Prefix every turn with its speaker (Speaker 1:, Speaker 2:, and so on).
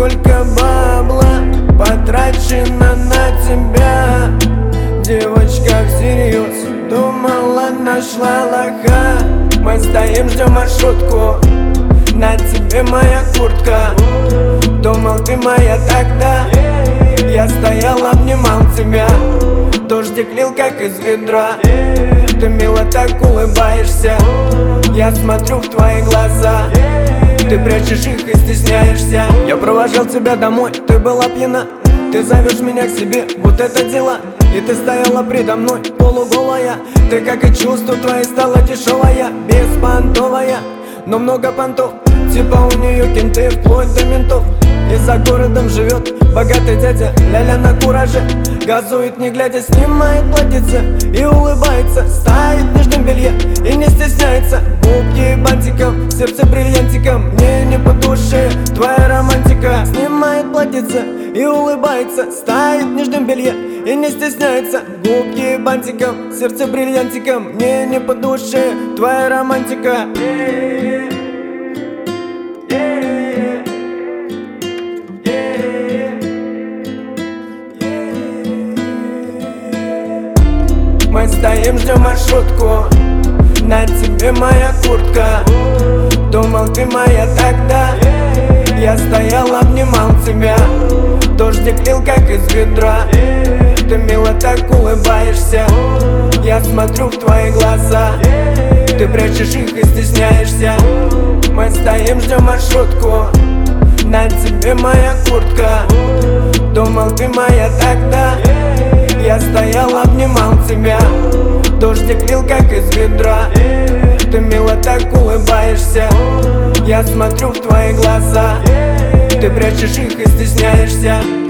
Speaker 1: сколько бабла потрачено на тебя. Девочка всерьез думала, нашла лоха. Мы стоим, ждем маршрутку, на тебе моя куртка. Думал, ты моя тогда. Я стоял, обнимал тебя. Дождик лил, как из ведра. Ты мило так улыбаешься. Я смотрю в твои глаза. Ты прячешь их и стесняешься. Я провожал тебя домой, ты была пьяна. Ты зовешь меня к себе, вот это дела. И ты стояла предо мной, полуголая. Ты, как и чувства твои, стала дешевая, беспонтовая, но много понтов. Типа у нее кенты, вплоть до ментов. И за городом живет богатый дядя, ля-ля на кураже. Газует не глядя, снимает платьице и улыбается. Стоит в нижнем белье и не стесняется. Губки бантиком, сердце бриллиантиком. Мне не по душе твоя романтика. Снимает платьице и улыбается. Стоит в нижнем белье и не стесняется. Губки бантиком, сердце бриллиантиком. Мне не по душе твоя романтика. Мы стоим, ждем маршрутку, на тебе моя куртка. Думал, ты моя тогда. Я стоял, обнимал тебя. Дождик лил, как из ведра. Ты мило так улыбаешься. Я смотрю в твои глаза. Ты прячешь их и стесняешься. Мы стоим, ждем маршрутку, на тебе моя куртка. Думал, ты моя тогда. Я стоял, обнимал тебя. Дождик лил, как из ведра. Ты мило так улыбаешься. Я смотрю в твои глаза. Ты прячешь их и стесняешься.